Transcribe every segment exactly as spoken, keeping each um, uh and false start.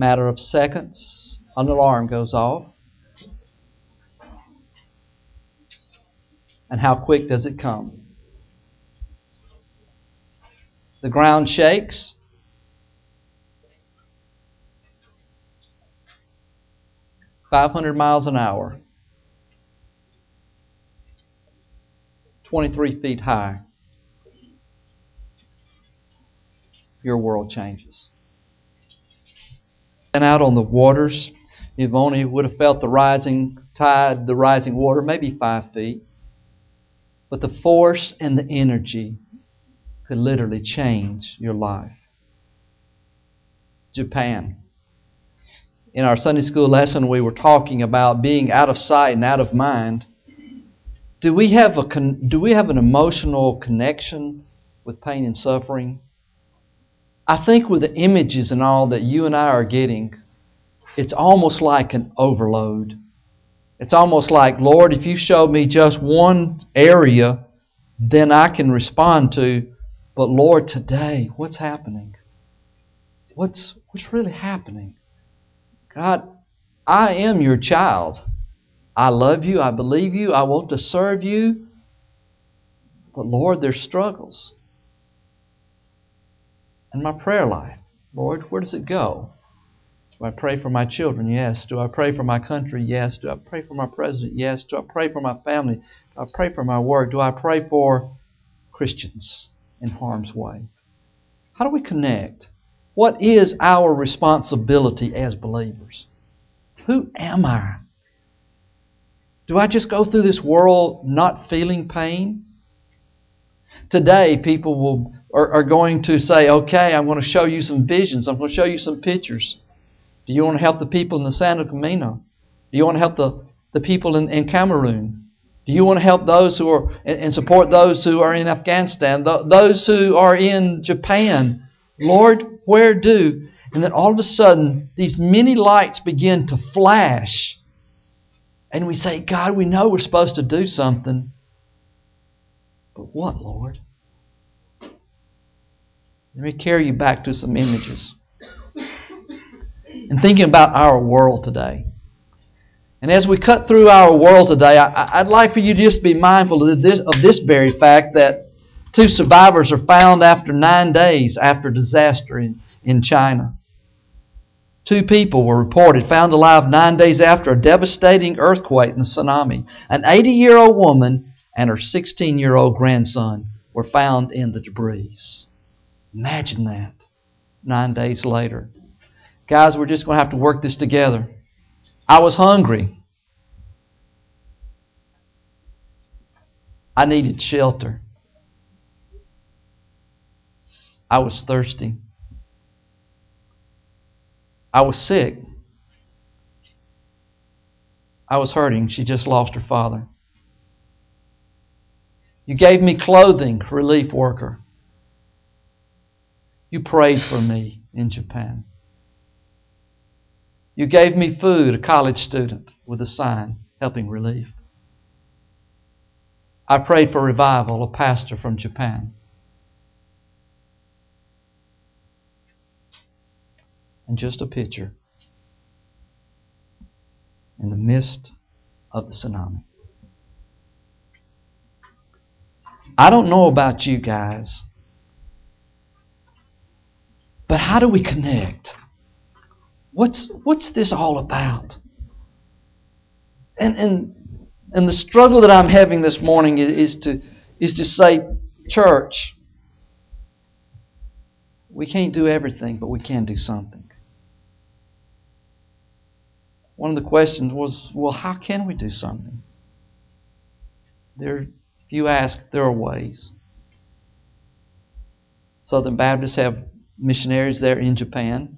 Matter of seconds, an alarm goes off. And how quick does it come? The ground shakes. five hundred miles an hour. twenty-three feet high. Your world changes. And out on the waters, you've only would have felt the rising tide, the rising water, maybe five feet. But the force and the energy could literally change your life. Japan. In our Sunday school lesson, we were talking about being out of sight and out of mind. Do we have a con- do we have an emotional connection with pain and suffering? I think with the images and all that you and I are getting, it's almost like an overload. It's almost like, Lord, if you show me just one area, then I can respond to. But Lord, today, what's happening? What's what's really happening? God, I am your child. I love you. I believe you. I want to serve you. But Lord, there's struggles. And my prayer life, Lord, where does it go? Do I pray for my children? Yes. Do I pray for my country? Yes. Do I pray for my president? Yes. Do I pray for my family? Do I pray for my work? Do I pray for Christians in harm's way? How do we connect? What is our responsibility as believers? Who am I? Do I just go through this world not feeling pain? Today, people will are, are going to say, okay, I'm going to show you some visions. I'm going to show you some pictures. Do you want to help the people in the Santo Camino? Do you want to help the, the people in, in Cameroon? Do you want to help those who are and, and support those who are in Afghanistan, th- those who are in Japan? Lord, where do? And then all of a sudden, these many lights begin to flash. And we say, God, we know we're supposed to do something. But what, Lord? Let me carry you back to some images. And thinking about our world today. And as we cut through our world today, I, I'd like for you to just be mindful of this, of this very fact that two survivors are found after nine days after disaster in, in China. Two people were reported found alive nine days after a devastating earthquake and tsunami. An eighty-year-old woman and her sixteen-year-old grandson were found in the debris. Imagine that. Nine days later. Guys, we're just going to have to work this together. I was hungry. I needed shelter. I was thirsty. I was sick. I was hurting. She just lost her father. You gave me clothing, relief worker. You prayed for me in Japan. You gave me food, a college student with a sign, helping relief. I prayed for revival, a pastor from Japan. And just a picture in the midst of the tsunami. I don't know about you guys, but how do we connect? What's what's this all about? And and and the struggle that I'm having this morning is, is to is to say, church, we can't do everything, but we can do something. One of the questions was, well, how can we do something? There, if you ask, there are ways. Southern Baptists have missionaries there in Japan.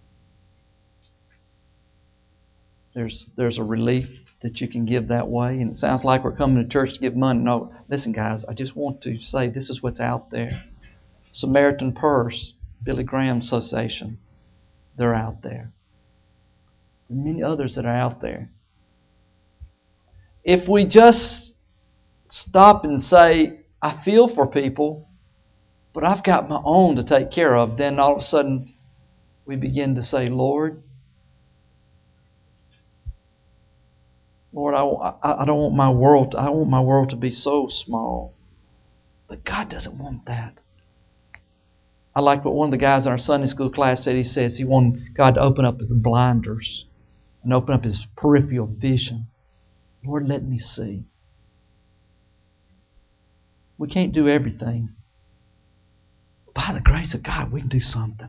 There's there's a relief that you can give that way. And it sounds like we're coming to church to give money. No, listen, guys, I just want to say this is what's out there. Samaritan Purse, Billy Graham Association, they're out there. There are many others that are out there. If we just stop and say, I feel for people, but I've got my own to take care of, then all of a sudden we begin to say, Lord, Lord, I, I, I don't want my world, I want my world to be so small. But God doesn't want that. I like what one of the guys in our Sunday school class said. He says he wanted God to open up his blinders and open up his peripheral vision. Lord, let me see. We can't do everything. By the grace of God, we can do something.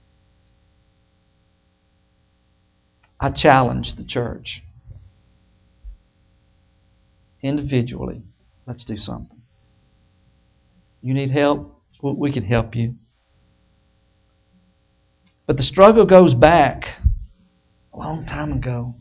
I challenge the church. Individually, let's do something. You need help? We can help you. But the struggle goes back a long time ago.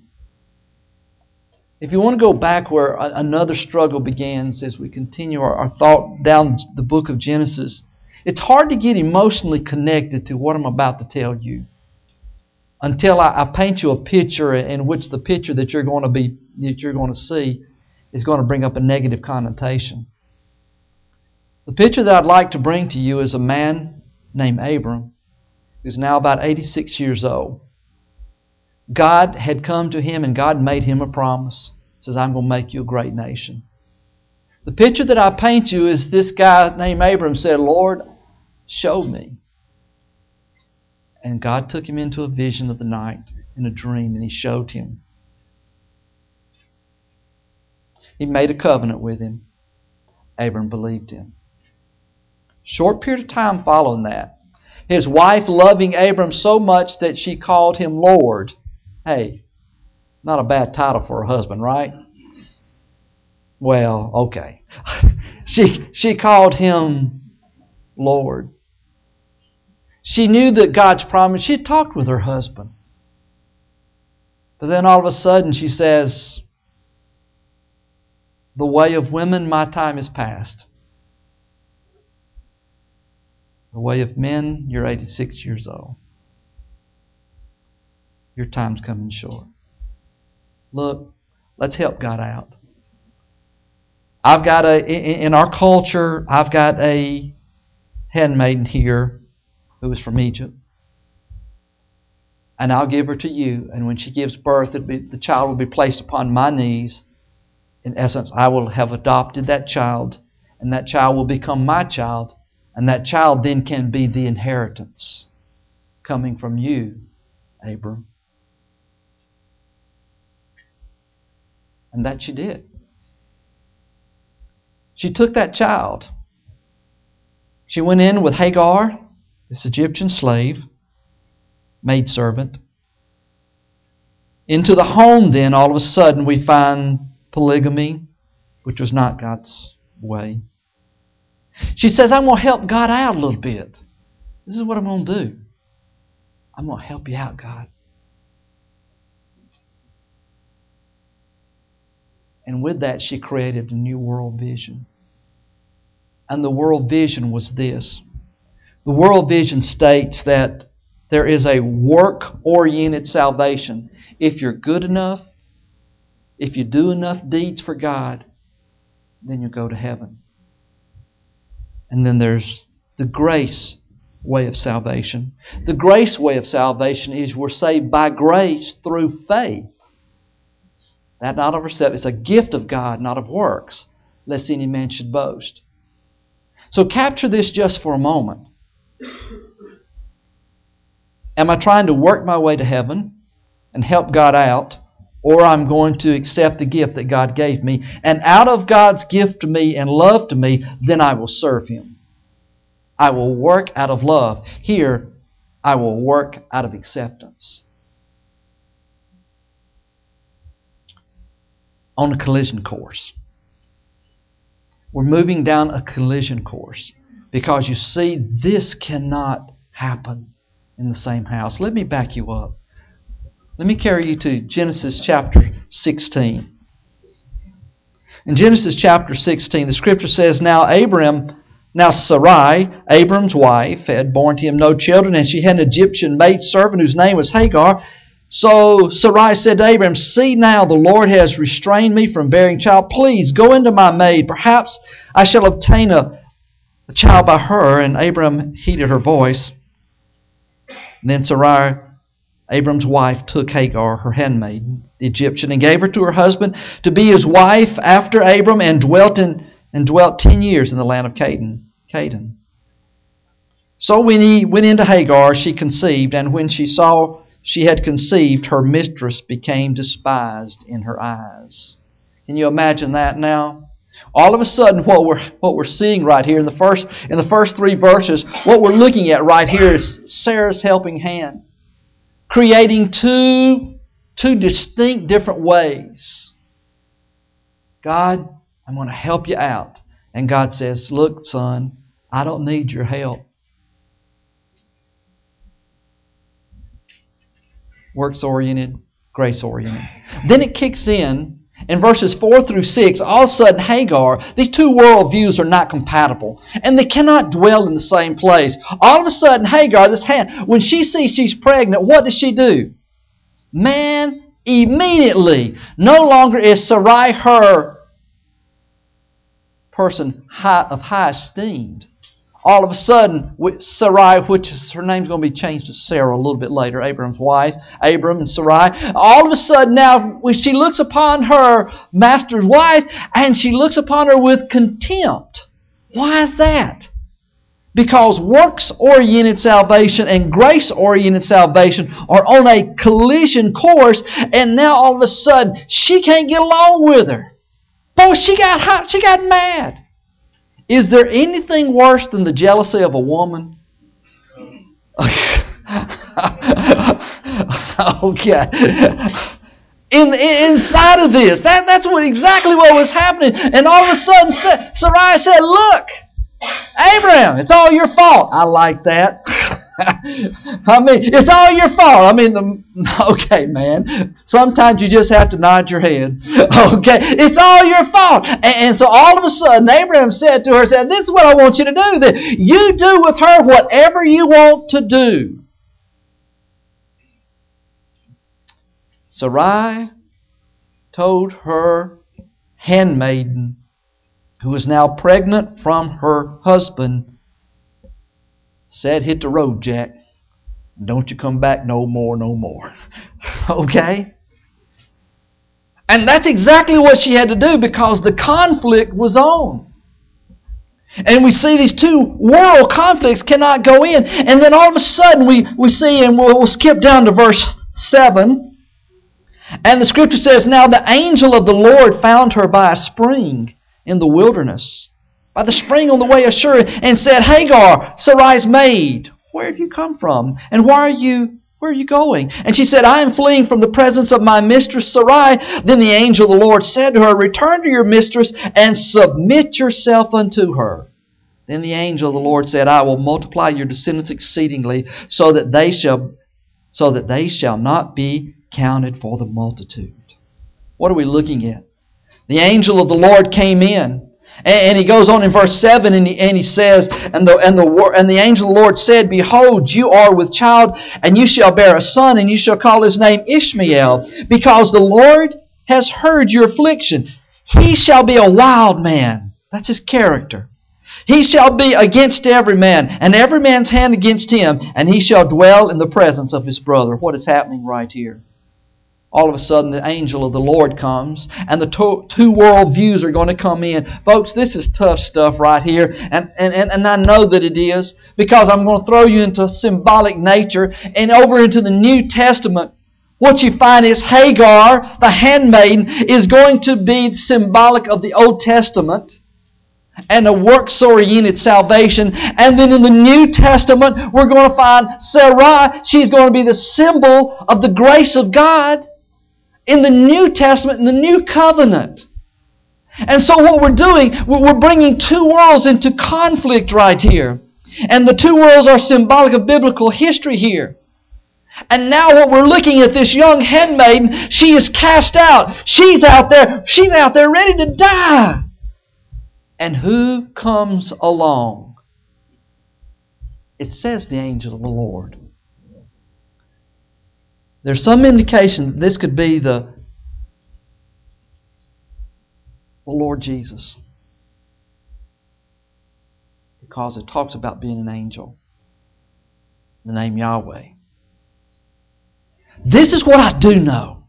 If you want to go back where another struggle begins as we continue our, our thought down the book of Genesis, it's hard to get emotionally connected to what I'm about to tell you until I, I paint you a picture in which the picture that you're going to be that you're going to see is going to bring up a negative connotation. The picture that I'd like to bring to you is a man named Abram, who's now about eighty-six years old. God had come to him and God made him a promise. He says, I'm going to make you a great nation. The picture that I paint you is this guy named Abram said, Lord, show me. And God took him into a vision of the night in a dream and He showed him. He made a covenant with him. Abram believed him. Short period of time following that, his wife loving Abram so much that she called him Lord. Hey, not a bad title for a husband, right? Well, okay. she, she called him Lord. She knew that God's promise. She had talked with her husband. But then all of a sudden she says, the way of women, my time is past. The way of men, you're eighty-six years old. Your time's coming short. Look, let's help God out. I've got a, in our culture, I've got a handmaiden here who is from Egypt. And I'll give her to you. And when she gives birth, it'll be, the child will be placed upon my knees. In essence, I will have adopted that child, and that child will become my child, and that child then can be the inheritance coming from you, Abram. And that she did. She took that child. She went in with Hagar, this Egyptian slave, maidservant. Into the home then, all of a sudden, we find polygamy, which was not God's way. She says, I'm going to help God out a little bit. This is what I'm going to do. I'm going to help you out, God. And with that, she created a new world vision. And the world vision was this. The world vision states that there is a work-oriented salvation. If you're good enough, if you do enough deeds for God, then you'll go to heaven. And then there's the grace way of salvation. The grace way of salvation is we're saved by grace through faith. That not of ourselves. It's a gift of God, not of works, lest any man should boast. So capture this just for a moment. Am I trying to work my way to heaven and help God out? Or I'm going to accept the gift that God gave me. And out of God's gift to me and love to me, then I will serve Him. I will work out of love. Here, I will work out of acceptance. On a collision course. We're moving down a collision course. Because you see, this cannot happen in the same house. Let me back you up. Let me carry you to Genesis chapter sixteen. In Genesis chapter sixteen, the Scripture says, Now Abram, now Sarai, Abram's wife, had borne to him no children, and she had an Egyptian maidservant whose name was Hagar. So Sarai said to Abram, See now, the Lord has restrained me from bearing child. Please go into my maid. Perhaps I shall obtain a, a child by her. And Abram heeded her voice. And then Sarai Abram's wife took Hagar, her handmaiden, the Egyptian, and gave her to her husband to be his wife after Abram, and dwelt in and dwelt ten years in the land of Canaan. Canaan. So when he went into Hagar, she conceived, and when she saw she had conceived, her mistress became despised in her eyes. Can you imagine that now? All of a sudden, what we're what we're seeing right here in the first in the first three verses, what we're looking at right here is Sarah's helping hand, creating two two distinct different ways. God, I'm going to help you out, and God says, "Look, son, I don't need your help." Works-oriented, grace-oriented. Then it kicks in, in verses four through six, all of a sudden Hagar, these two worldviews are not compatible, and they cannot dwell in the same place. All of a sudden Hagar, this hand, when she sees she's pregnant, what does she do? Man, immediately, no longer is Sarai her person high, of high esteemed. All of a sudden, Sarai, which is, her name's going to be changed to Sarah a little bit later, Abram's wife, Abram and Sarai. All of a sudden now, when she looks upon her master's wife, and she looks upon her with contempt. Why is that? Because works-oriented salvation and grace-oriented salvation are on a collision course, and now all of a sudden, she can't get along with her. Boy, she got hot, she got mad. Is there anything worse than the jealousy of a woman? Okay. In, inside of this, that, that's what exactly what was happening. And all of a sudden, Sarai said, "Look, Abraham, it's all your fault." I like that. I mean, it's all your fault. I mean, the, okay, man. Sometimes you just have to nod your head. Okay, it's all your fault. And, and so all of a sudden, Abraham said to her, said, "This is what I want you to do. That you do with her whatever you want to do." Sarai told her handmaiden, who is now pregnant from her husband, said, "Hit the road, Jack. Don't you come back no more, no more." Okay? And that's exactly what she had to do, because the conflict was on. And we see these two world conflicts cannot go in. And then all of a sudden we, we see, and we'll, we'll skip down to verse seven. And the scripture says, "Now the angel of the Lord found her by a spring in the wilderness, by the spring on the way of Shur, and said, 'Hagar, Sarai's maid, where have you come from? And why are you, where are you going?' And she said, 'I am fleeing from the presence of my mistress Sarai.' Then the angel of the Lord said to her, 'Return to your mistress and submit yourself unto her.' Then the angel of the Lord said, 'I will multiply your descendants exceedingly, so that they shall, so that they shall not be counted for the multitude.'" What are we looking at? The angel of the Lord came in. And he goes on in verse seven, and he, and he says, and the, and, the, and the angel of the Lord said, "Behold, you are with child, and you shall bear a son, and you shall call his name Ishmael, because the Lord has heard your affliction. He shall be a wild man." That's his character. "He shall be against every man, and every man's hand against him, and he shall dwell in the presence of his brother." What is happening right here? All of a sudden, the angel of the Lord comes, and the two, two world views are going to come in. Folks, this is tough stuff right here, and, and, and I know that it is, because I'm going to throw you into symbolic nature, and over into the New Testament. What you find is Hagar, the handmaiden, is going to be symbolic of the Old Testament and a works-oriented salvation. And then in the New Testament, we're going to find Sarai. She's going to be the symbol of the grace of God in the New Testament, in the New Covenant. And so what we're doing, we're bringing two worlds into conflict right here. And the two worlds are symbolic of biblical history here. And now what we're looking at, this young handmaiden, she is cast out. She's out there, she's out there ready to die. And who comes along? It says the angel of the Lord. There's some indication that this could be the, the Lord Jesus, because it talks about being an angel. The name Yahweh. This is what I do know.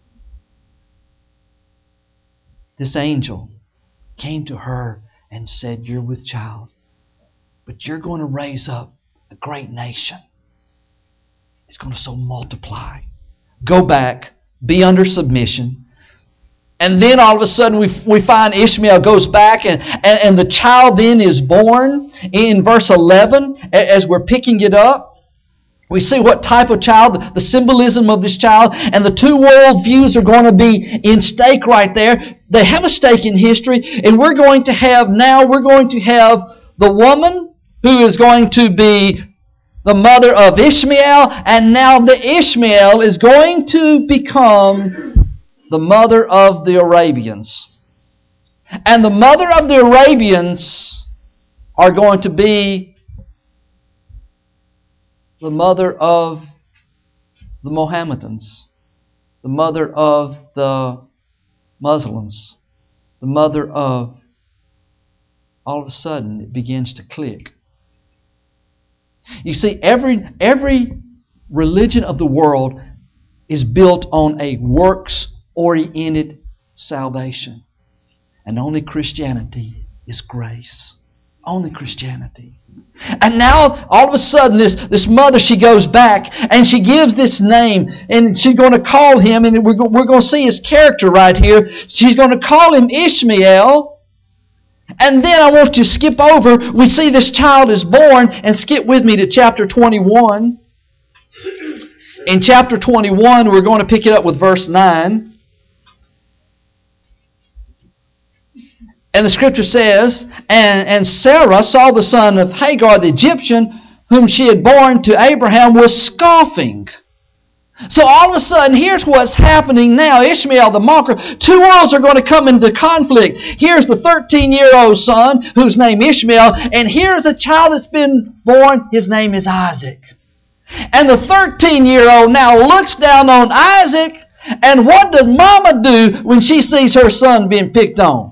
This angel came to her and said, you're with child, but you're going to raise up a great nation. It's going to so multiply. Go back, be under submission. And then all of a sudden we, we find Ishmael goes back and, and, and the child then is born. In verse eleven, as we're picking it up, we see what type of child, the symbolism of this child, and the two world views are going to be in stake right there. They have a stake in history, and we're going to have, now we're going to have the woman who is going to be the mother of Ishmael, and now the Ishmael is going to become the mother of the Arabians. And the mother of the Arabians are going to be the mother of the Mohammedans, the mother of the Muslims, the mother of... All of a sudden it begins to click. You see, every, every religion of the world is built on a works-oriented salvation. And only Christianity is grace. Only Christianity. And now, all of a sudden, this, this mother, she goes back and she gives this name. And she's going to call him, and we're, we're going to see his character right here. She's going to call him Ishmael. And then I want you to skip over. We see this child is born, and skip with me to chapter twenty-one. In chapter twenty-one, we're going to pick it up with verse nine. And the scripture says, and, and Sarah saw the son of Hagar the Egyptian, whom she had borne to Abraham, was scoffing. So all of a sudden, here's what's happening now. Ishmael the mocker, two worlds are going to come into conflict. Here's the thirteen-year-old son, whose name Ishmael, and here's a child that's been born. His name is Isaac. And the thirteen-year-old now looks down on Isaac, and what does mama do when she sees her son being picked on?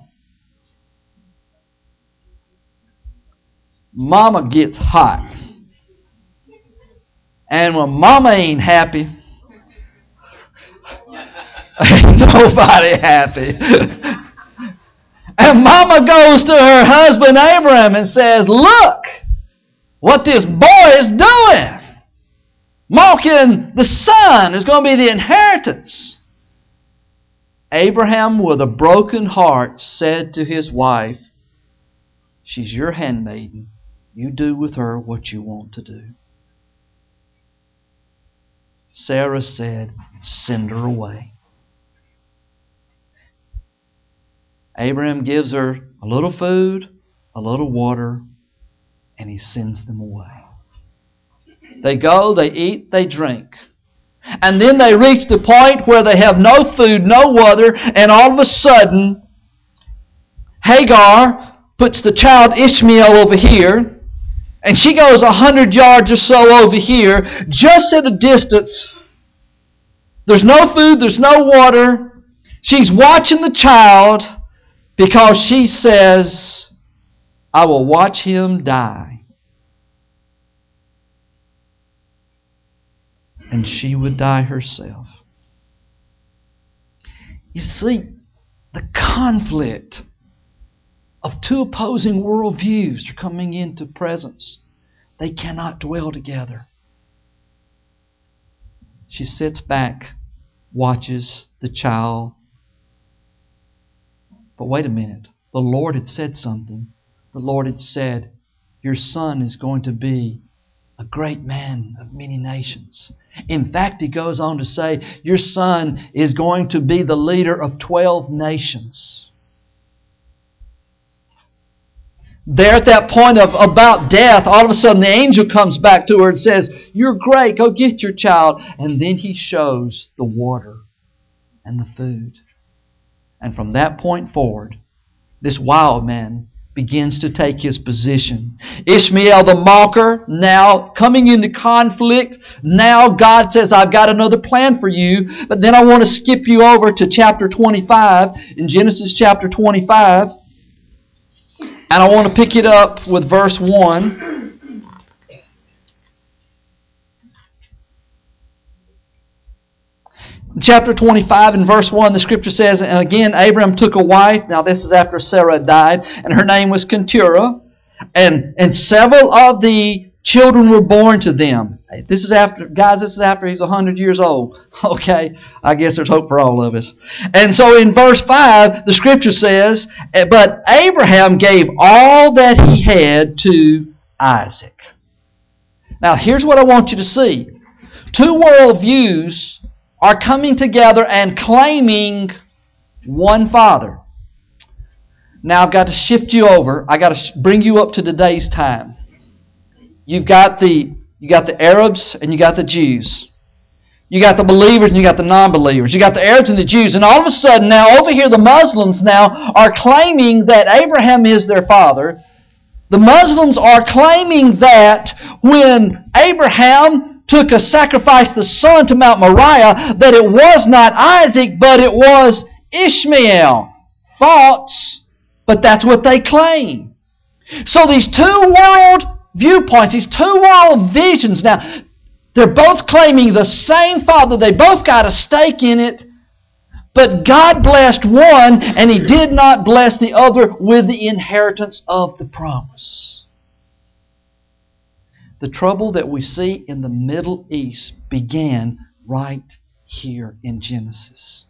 Mama gets hot. And when mama ain't happy, ain't nobody happy. And mama goes to her husband Abraham and says, look what this boy is doing. Mocking the son is going to be the inheritance. Abraham, with a broken heart, said to his wife, she's your handmaiden. You do with her what you want to do. Sarah said, send her away. Abraham gives her a little food, a little water, and he sends them away. They go, they eat, they drink. And then they reach the point where they have no food, no water, and all of a sudden, Hagar puts the child Ishmael over here, and she goes a hundred yards or so over here, just at a distance. There's no food, there's no water. She's watching the child because she says, I will watch him die. And she would die herself. You see, the conflict of two opposing worldviews are coming into presence. They cannot dwell together. She sits back, watches the child. But wait a minute. The Lord had said something. The Lord had said, your son is going to be a great man of many nations. In fact, he goes on to say, your son is going to be the leader of twelve nations. There at that point of about death, all of a sudden the angel comes back to her and says, you're great, go get your child. And then he shows the water and the food. And from that point forward, this wild man begins to take his position. Ishmael the mocker, now coming into conflict. Now God says, I've got another plan for you. But then I want to skip you over to chapter twenty-five, in Genesis chapter twenty-five. And I want to pick it up with verse one. chapter twenty-five and verse one, the Scripture says, and again Abraham took a wife. Now this is after Sarah died, and her name was Keturah. And, and several of the children were born to them. This is after, guys, this is after he's one hundred years old. Okay, I guess there's hope for all of us. And so in verse five, the Scripture says, but Abraham gave all that he had to Isaac. Now here's what I want you to see. Two worldviews are coming together and claiming one Father. Now I've got to shift you over. I've got to bring you up to today's time. You've got the you got the Arabs and you got the Jews. You got the believers and you got the non-believers. You got the Arabs and the Jews. And all of a sudden now over here the Muslims now are claiming that Abraham is their father. The Muslims are claiming that when Abraham took a sacrifice the son to Mount Moriah, that it was not Isaac, but it was Ishmael. False. But that's what they claim. So these two world viewpoints, these two world visions, now, they're both claiming the same Father. They both got a stake in it. But God blessed one, and He did not bless the other with the inheritance of the promise. The trouble that we see in the Middle East began right here in Genesis.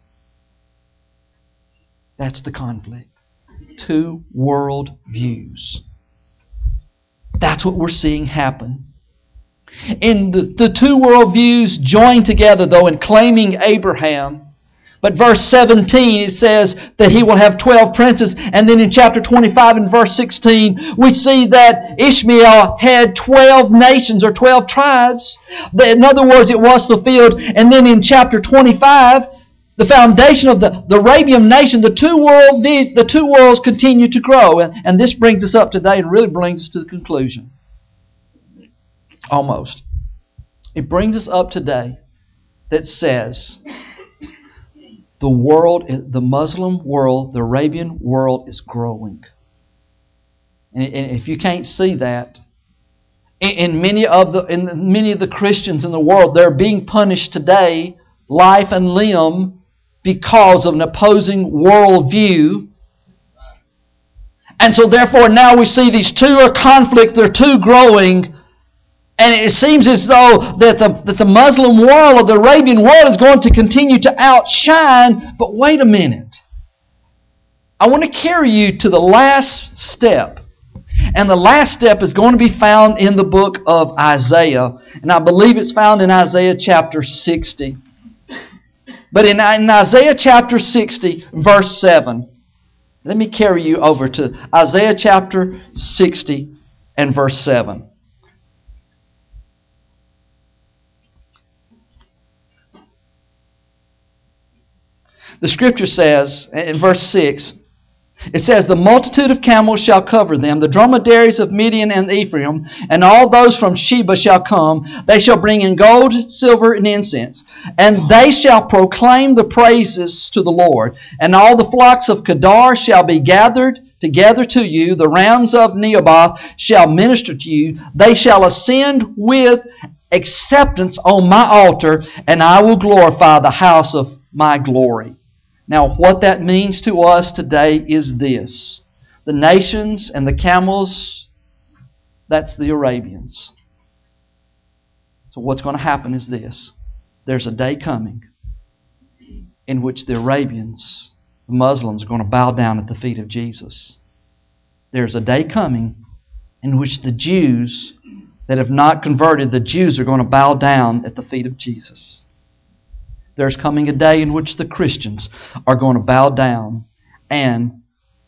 That's the conflict. Two world views. That's what we're seeing happen. And the, the two world views join together, though, in claiming Abraham. But verse seventeen, it says that he will have twelve princes. And then in chapter twenty-five and verse sixteen, we see that Ishmael had twelve nations or twelve tribes. In other words, it was fulfilled. And then in chapter twenty-five, the foundation of the, the Arabian nation, the two world the two worlds continue to grow. And, and this brings us up today and really brings us to the conclusion. Almost. It brings us up today that says the world, the Muslim world, the Arabian world is growing. And, and if you can't see that, in, in many of the in many of the Christians in the world, they're being punished today, life and limb, because of an opposing worldview. And so therefore now we see these two are conflict, they're two growing, and it seems as though that the, that the Muslim world or the Arabian world is going to continue to outshine. But wait a minute. I want to carry you to the last step. And the last step is going to be found in the book of Isaiah. And I believe it's found in Isaiah chapter sixty. But in, in Isaiah chapter sixty, verse seven, let me carry you over to Isaiah chapter sixty and verse seven. The Scripture says, in verse six, it says, the multitude of camels shall cover them, the dromedaries of Midian and Ephraim, and all those from Sheba shall come. They shall bring in gold, silver, and incense. And they shall proclaim the praises to the Lord. And all the flocks of Kedar shall be gathered together to you. The rams of Nebaioth shall minister to you. They shall ascend with acceptance on my altar, and I will glorify the house of my glory. Now, what that means to us today is this. The nations and the camels, that's the Arabians. So what's going to happen is this. There's a day coming in which the Arabians, the Muslims, are going to bow down at the feet of Jesus. There's a day coming in which the Jews that have not converted, the Jews are going to bow down at the feet of Jesus. There's coming a day in which the Christians are going to bow down and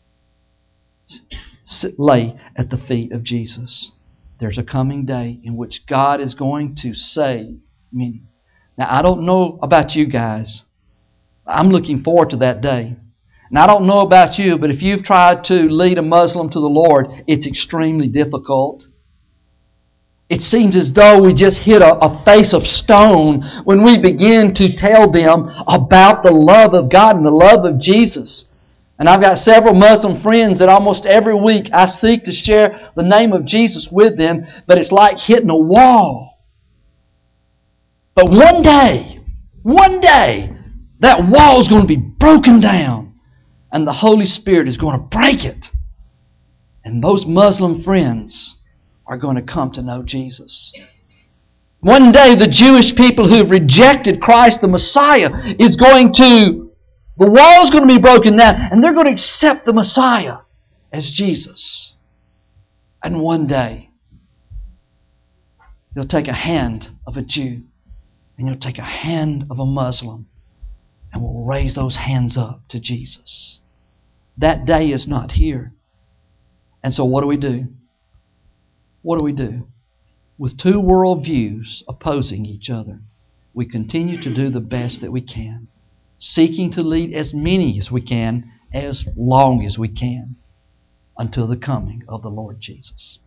lay at the feet of Jesus. There's a coming day in which God is going to save many. Now, I don't know about you guys. I'm looking forward to that day. And I don't know about you, but if you've tried to lead a Muslim to the Lord, it's extremely difficult. It seems as though we just hit a, a face of stone when we begin to tell them about the love of God and the love of Jesus. And I've got several Muslim friends that almost every week I seek to share the name of Jesus with them, but it's like hitting a wall. But one day, one day, That wall is going to be broken down, and the Holy Spirit is going to break it. And those Muslim friends are going to come to know Jesus. One day, the Jewish people who have rejected Christ the Messiah is going to, the wall is going to be broken down, and they're going to accept the Messiah as Jesus. And one day, you'll take a hand of a Jew, and you'll take a hand of a Muslim, and we'll raise those hands up to Jesus. That day is not here. And so what do we do? What do we do? With two worldviews opposing each other, we continue to do the best that we can, seeking to lead as many as we can, as long as we can, until the coming of the Lord Jesus.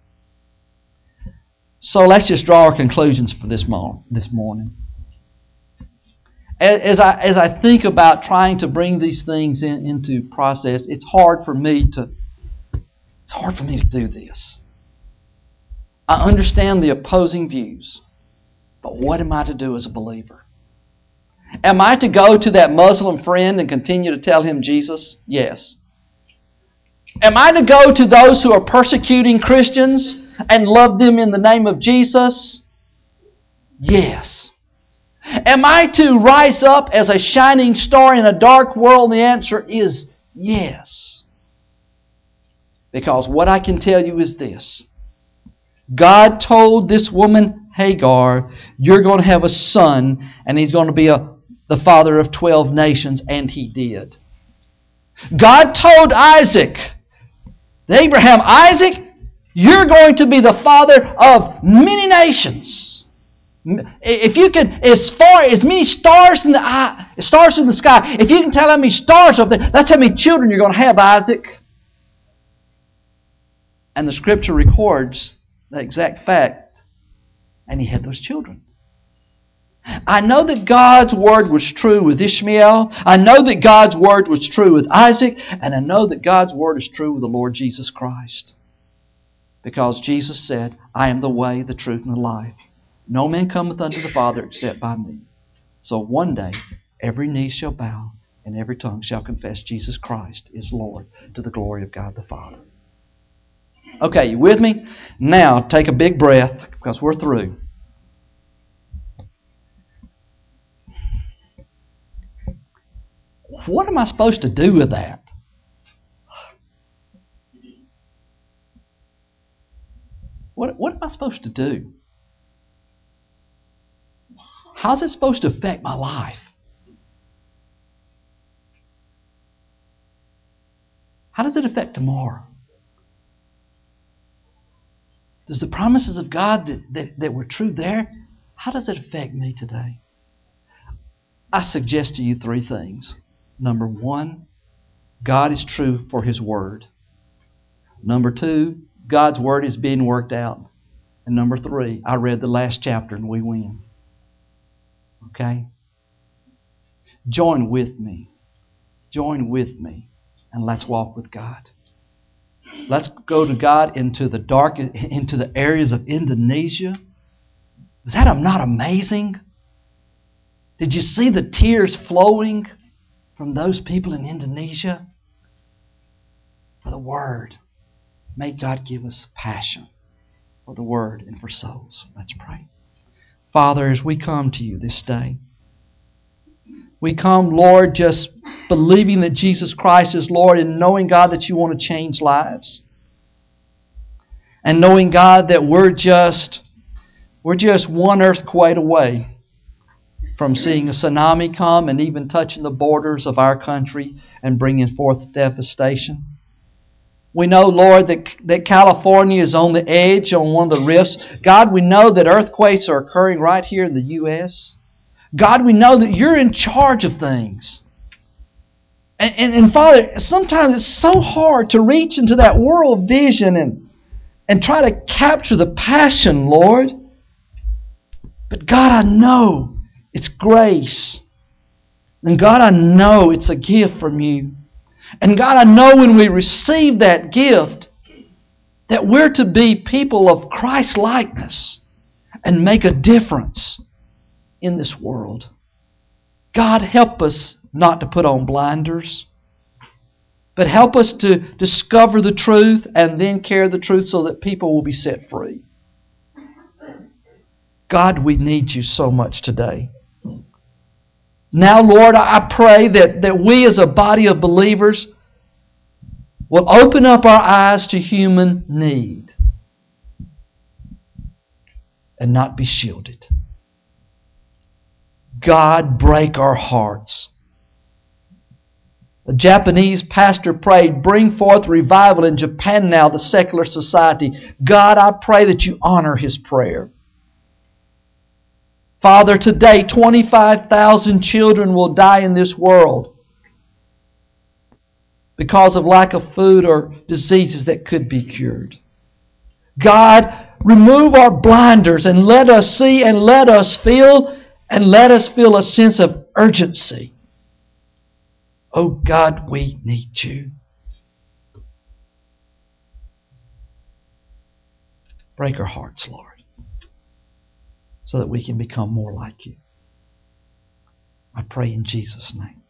So let's just draw our conclusions for this morning. This morning. As I, as I think about trying to bring these things in, into process, it's hard for me to it's hard for me to do this. I understand the opposing views, but what am I to do as a believer? Am I to go to that Muslim friend and continue to tell him Jesus? Yes. Am I to go to those who are persecuting Christians and love them in the name of Jesus? Yes. Am I to rise up as a shining star in a dark world? The answer is yes. Because what I can tell you is this. God told this woman, Hagar, you're going to have a son, and he's going to be a, the father of twelve nations, and he did. God told Isaac, Abraham, Isaac, you're going to be the father of many nations. If you can, as far as many stars in the eye, stars in the sky, if you can tell how many stars are there, that's how many children you're going to have, Isaac. And the Scripture records the exact fact, and he had those children. I know that God's word was true with Ishmael. I know that God's word was true with Isaac. And I know that God's word is true with the Lord Jesus Christ. Because Jesus said, I am the way, the truth, and the life. No man cometh unto the Father except by me. So one day, every knee shall bow, and every tongue shall confess Jesus Christ is Lord, to the glory of God the Father. Okay, you with me? Now, take a big breath, because we're through. What am I supposed to do with that? What, what am I supposed to do? How's it supposed to affect my life? How does it affect tomorrow? Does the promises of God that, that, that were true there, how does it affect me today? I suggest to you three things. Number one, God is true for His Word. Number two, God's Word is being worked out. And number three, I read the last chapter and we win. Okay? Join with me. Join with me and let's walk with God. Let's go to God into the dark, into the areas of Indonesia. Is that not amazing? Did you see the tears flowing from those people in Indonesia? For the Word. May God give us passion for the Word and for souls. Let's pray. Father, as we come to you this day, we come, Lord, just believing that Jesus Christ is Lord and knowing, God, that you want to change lives. And knowing, God, that we're just, we're just one earthquake away from seeing a tsunami come and even touching the borders of our country and bringing forth devastation. We know, Lord, that, that California is on the edge, on one of the rifts. God, we know that earthquakes are occurring right here in the U S God, we know that you're in charge of things. And, and, and Father, sometimes it's so hard to reach into that world vision and, and try to capture the passion, Lord. But God, I know it's grace. And God, I know it's a gift from you. And God, I know when we receive that gift that we're to be people of Christ likeness and make a difference in this world. God, help us not to put on blinders. But help us to discover the truth and then carry the truth so that people will be set free. God, we need You so much today. Now, Lord, I pray that, that we as a body of believers will open up our eyes to human need and not be shielded. God, break our hearts. The Japanese pastor prayed, bring forth revival in Japan now, the secular society. God, I pray that You honor his prayer. Father, today twenty-five thousand children will die in this world because of lack of food or diseases that could be cured. God, remove our blinders and let us see and let us feel and let us feel a sense of urgency. Oh God, we need You. Break our hearts, Lord, so that we can become more like You. I pray in Jesus' name.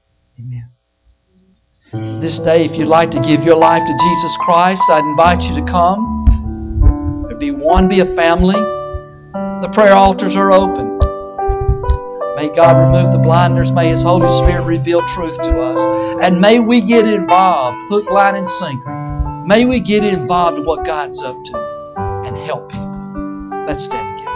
Amen. This day, if you'd like to give your life to Jesus Christ, I'd invite you to come. There'd be one, be a family. The prayer altars are open. May God remove the blinders. May His Holy Spirit reveal truth to us. And may we get involved, hook, line, and sinker. May we get involved in what God's up to and help people. Let's stand together.